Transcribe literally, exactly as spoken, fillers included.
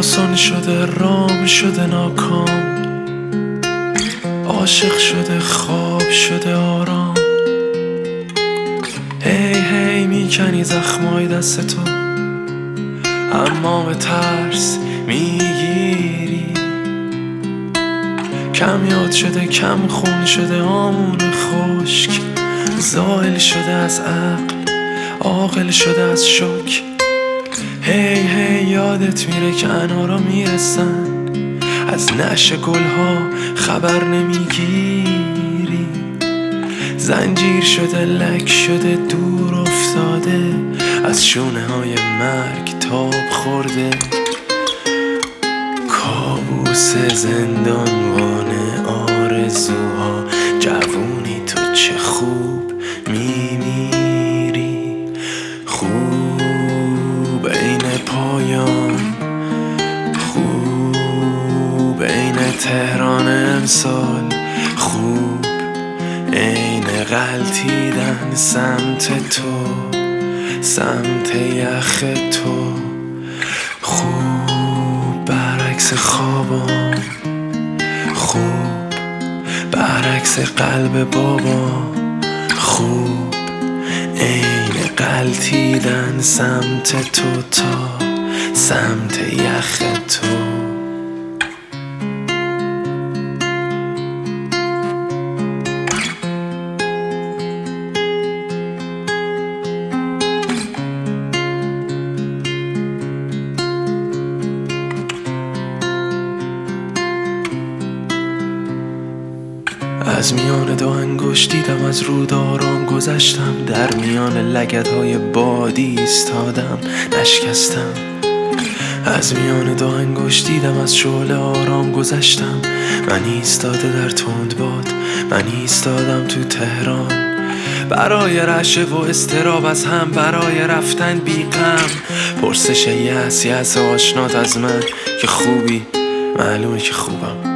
حسن شده رام شده ناکام، عاشق شده خواب شده آرام. هی هی میکنی زخمای دست تو، اما به ترس میگیری. کم یاد شده کم خون شده آمون خشک، زائل شده از عقل عاقل شده از شک. هی هی یادت میره که انارا میرسن، از نعش گلها خبر نمیگیری. زنجیر شده لک شده دور افتاده، از شونه های مرگ تاب خورده. کابوس زندانبان آرزوها، جوونی تو چه خوب میمیری. خوب عین پایان، خوب عین تهران امسال، خوب عین غلطیدن سمت تو سمت یخ تو. خوب برعکس خوابم، خوب برعکس قلب بابا، خوب عین غلطیدن سمت تو تا سمت یخ تو. از میان دو انگشت دیدم از رود آرام گذشتم، در میان لگدهای بادی ایستادم نشکستم. از میان دو انگشت دیدم از شعله آرام گذشتم، من ایستاده در تند باد، من ایستادم تو تهران. برای رعشه و استراب از هم، برای رفتن بی غم. پرسش یأس یأس آشنات از من که خوبی، معلومه که خوبم.